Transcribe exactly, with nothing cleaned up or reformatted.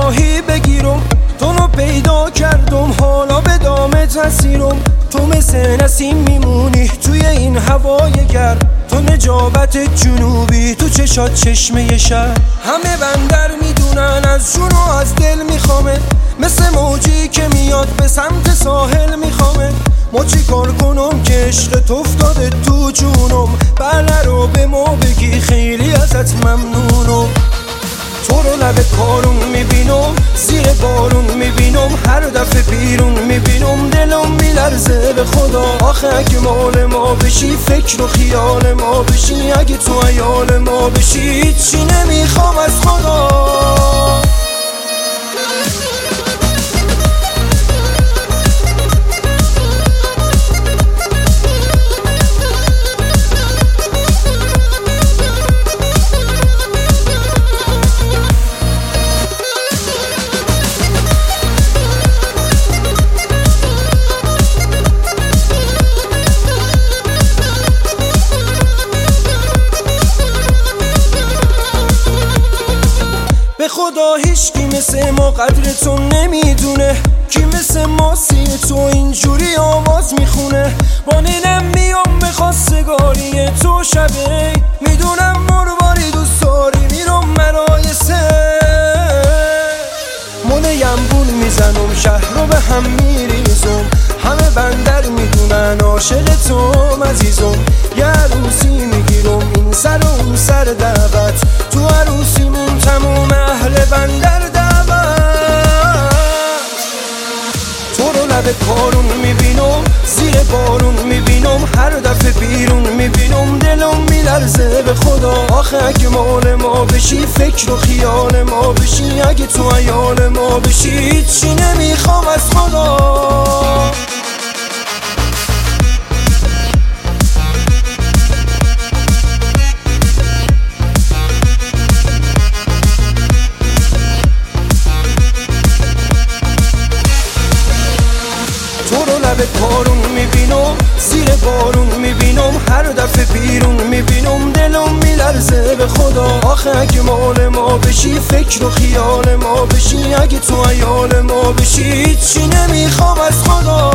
راهی بگیرم، تو رو پیدا کردم حالا به دامه تسیرم. تو مثل نسیم میمونی توی این هوای گرم، تو نجابت جنوبی تو چشات چشمه شهر. همه بندر میدونن از جون و از دل میخوامه، مثل موجی که میاد به سمت ساحل میخوامه. ما چی کار کنم که عشقت افتاده تو جونم، بله رو به ما بگی خیلی ازت ممنونم. تو رو لب کارون میبینم، زیر بارون میبینم، هر دفعه بیرون میبینم دلم میلرزه به خدا. آخه اگه مال ما بشی، فکر و خیال ما بشی، اگه تو عیال ما بشی، هیچی نمیخوام از خدا. به خدا هیچکی مثل ما قدر تو نمیدونه، کی مثل ما سی تو اینجوری آواز میخونه. با نینم میام به خواستگاری تو شبه، میدونم مرواری دوست داری میرم مرایسه. منیم بول میزنم شهر رو به هم میریزم، همه بندر میدونن عاشق تو عزیزم. یه عروسی میگیرم این سر و اون سر دعوت، تو عروسیمون تموم اهل بندر دعوت. تو رو لب کارون میبینم، زیر بارون میبینم، هر دفعه بیرون میبینم دلم میلرزه به خدا. آخه اگه مال ما بشی، فکر و خیال ما بشی، اگه تو عیال ما بشی، هیچی نمیخوام از خدا. لب کارون میبینم، زیر بارون میبینم، هر دفعه بیرون میبینم دلم میلرزه به خدا. آخه اگه مال ما بشی، فکر و خیال ما بشی، اگه تو عیال ما بشی، هیچی نمیخوام از خدا.